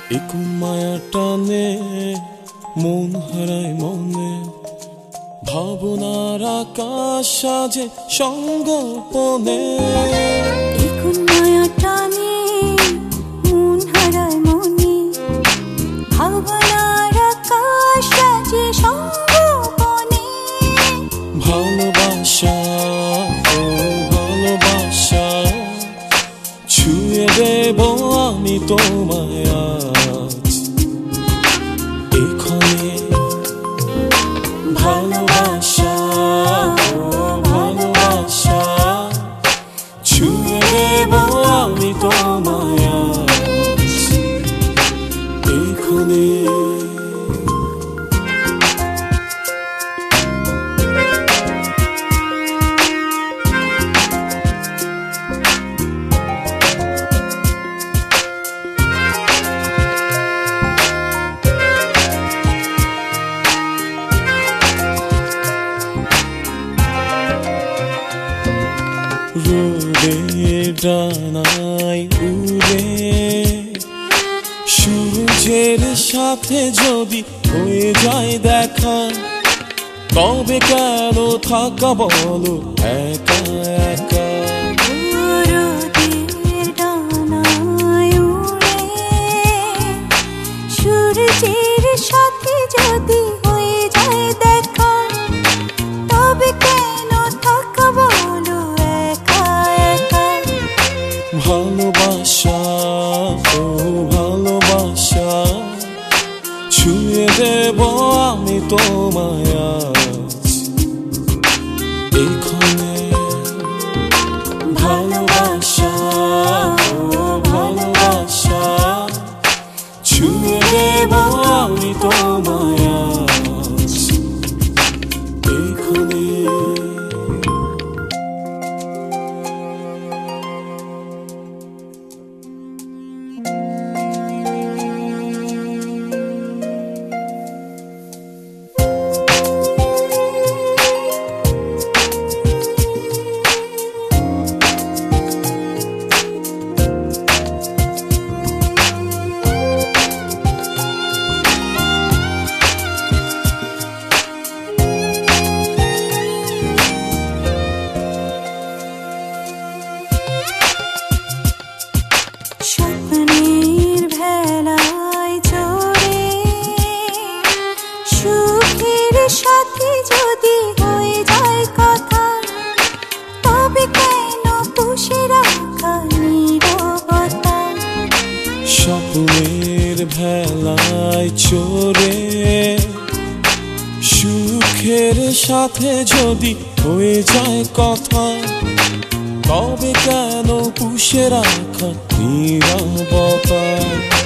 ইকুন মায়া টানে মন হারায় মনে, ভাবনার আকাশ সাজে সঙ্গোপনে। ইকুন মায়া টানে মন হারায় মনে, ভাবনার আকাশ সাজে সঙ্গোপনে। ভালোবাসা ও ভালোবাসা, ছুঁয়ে দেব আমি তোমায় আজ এখানে। ভালোবাসা ও ভালোবাসা, ছুঁয়ে দেব আমি তোমায় আজ এখানে। রোদের ডানায় উড়ে সূর্যের সাথে যদি হয়ে যায় দেখা, তবে কেন থাকা বলো একা একা। রোদের ডানায় উড়ে সূর্যের সাথে যদি হয়ে যায় দেখা, তবে কেন থাকা বলো একা একা। ভালোবাসা ও ভালোবাসা, ছুঁয়ে দেব আমি তোমায় আজ এখানে। ভালোবাসা ও ভালোবাসা, ছুঁয়ে দেব আমি তোমায় আজ এখানে। স্বপ্নের ভেলায় চড়ে সুখের সাথে যদি হয়ে যায় কথা, তবে কেন পুষে রাখা নীরবতা। স্বপ্নের ভেলায় চড়ে সুখের সাথে যদি হয়ে যায় কথা, তবে কেন পুষে রাখা নীরবতা।